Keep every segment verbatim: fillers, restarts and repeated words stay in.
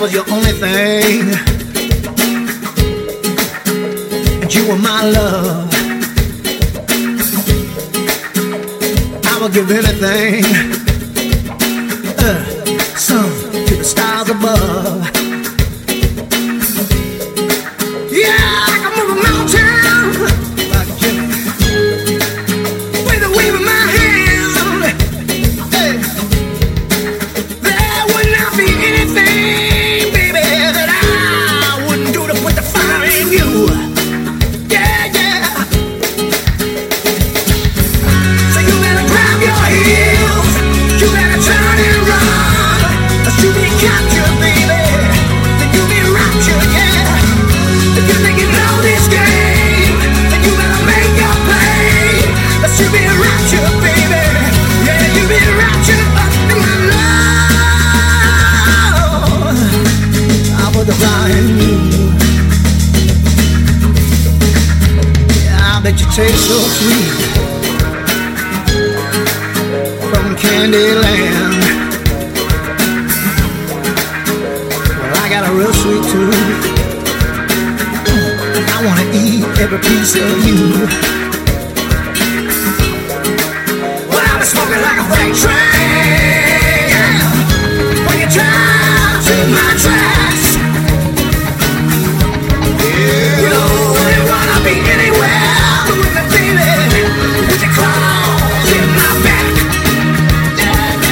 was your only thing, and you were my love. I would give anything, uh, some to the stars above. Yeah, I can move a mountain like a Jimmy, with a wave of my hand. Hey, there would not be anything, baby, that I wouldn't do to put the fire in you. Yeah, yeah. So you better grab your heels, you better turn and run, or you be captured, baby, then you be raptured, yeah. If you think you know this game, then you better make your play. But you be raptured, baby. Yeah, you be raptured up in my love. I put the fire in you. Yeah, I bet you taste so sweet from Candyland. Well, I got a real sweet tooth. I wanna eat every piece of you. Well, I've been smoking like a freight train, yeah. When you drive to my tracks, yeah. You wouldn't wanna be anywhere with me, baby, with your claws in my back, yeah.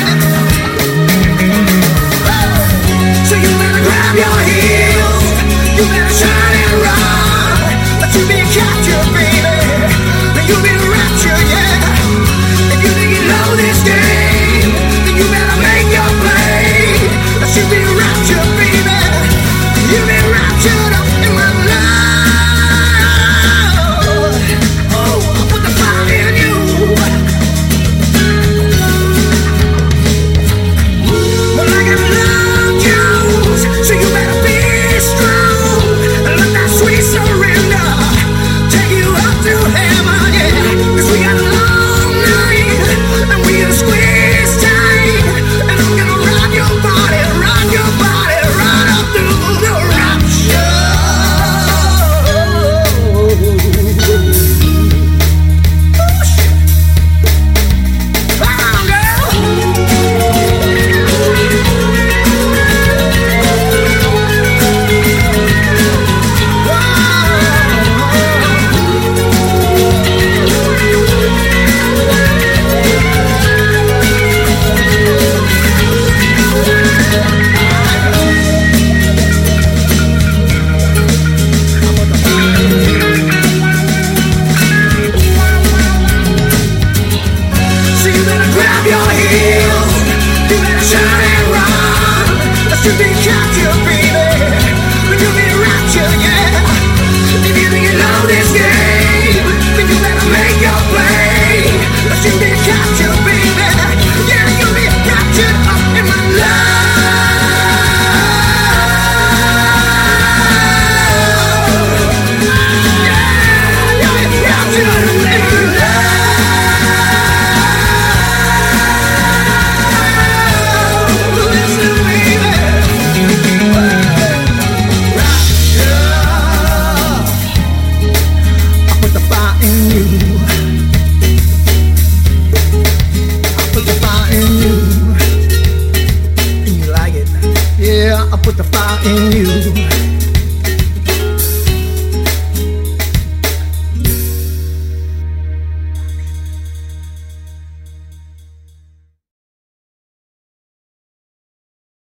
So you better grab your heels, you better turn and run. You be captured, baby, then you be raptured, yeah. If you think you know this game, then you better make your play. But you be raptured, baby, you be raptured up in my love. Oh, I put the fire in you. Well, I got love juice, so you better be strong and let that sweet surrender to heaven, yeah. 'Cause we got a long night and we gonna squeeze tight, and I'm gonna rock your body, rock your body right up through the rapture. Oh shit! Come on, girl. You be captured, baby, but you be raptured, yeah. If you think you know this game, then you better make your play. But you be captured, baby, yeah, you be captured up in my love. Yeah, you be captured in my love. Listen, baby. I put the fire in you. I put the fire in you. And you like it? Yeah, I put the fire in you.